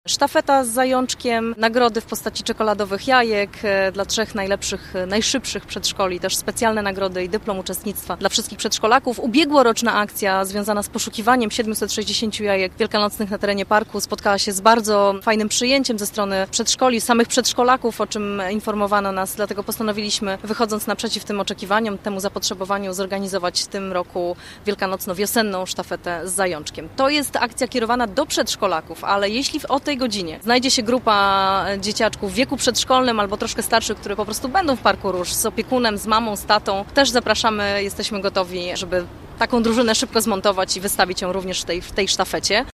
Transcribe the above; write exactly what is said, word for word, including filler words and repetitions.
Sztafeta z zajączkiem, nagrody w postaci czekoladowych jajek dla trzech najlepszych, najszybszych przedszkoli, też specjalne nagrody i dyplom uczestnictwa dla wszystkich przedszkolaków. Ubiegłoroczna akcja związana z poszukiwaniem siedmiuset sześćdziesięciu jajek wielkanocnych na terenie parku spotkała się z bardzo fajnym przyjęciem ze strony przedszkoli, samych przedszkolaków, o czym informowano nas, dlatego postanowiliśmy, wychodząc naprzeciw tym oczekiwaniom, temu zapotrzebowaniu, zorganizować w tym roku wielkanocno-wiosenną sztafetę z zajączkiem. To jest akcja kierowana do przedszkolaków, ale jeśli o tej godzinie znajdzie się grupa dzieciaczków w wieku przedszkolnym albo troszkę starszych, które po prostu będą w Parku Róż z opiekunem, z mamą, z tatą, też zapraszamy, jesteśmy gotowi, żeby taką drużynę szybko zmontować i wystawić ją również w tej, w tej sztafecie.